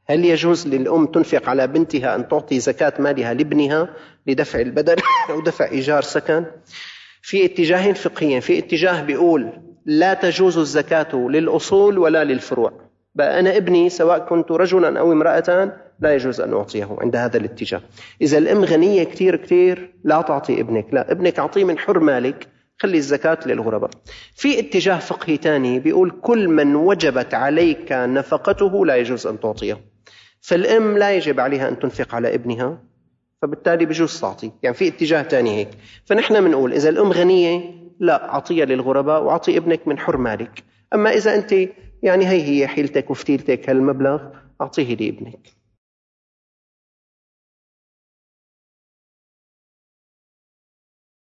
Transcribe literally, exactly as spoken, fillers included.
هل يجوز للأم تنفق على بنتها أن تعطي زكاة مالها لابنها لدفع البدن أو دفع إيجار سكن؟ في اتجاهين فقهيين. في اتجاه بيقول لا تجوز الزكاة للأصول ولا للفروع، بقى أنا ابني سواء كنت رجلا أو امرأة لا يجوز أن أعطيه عند هذا الاتجاه. إذا الأم غنية كتير كتير لا تعطي ابنك، لا، ابنك أعطيه من حر مالك، خلي الزكاة للغرباء. في اتجاه فقهي تاني بيقول كل من وجبت عليك نفقته لا يجوز أن تعطيه، فالأم لا يجب عليها أن تنفق على ابنها، فبالتالي بجوز تعطي. يعني في اتجاه تاني هيك. فنحن منقول إذا الأم غنية لا، أعطيها للغرباء وأعطي ابنك من حر مالك. أما إذا أنت يعني هي هي حيلتك وفتيلتك هالمبلغ أعطيه لابنك.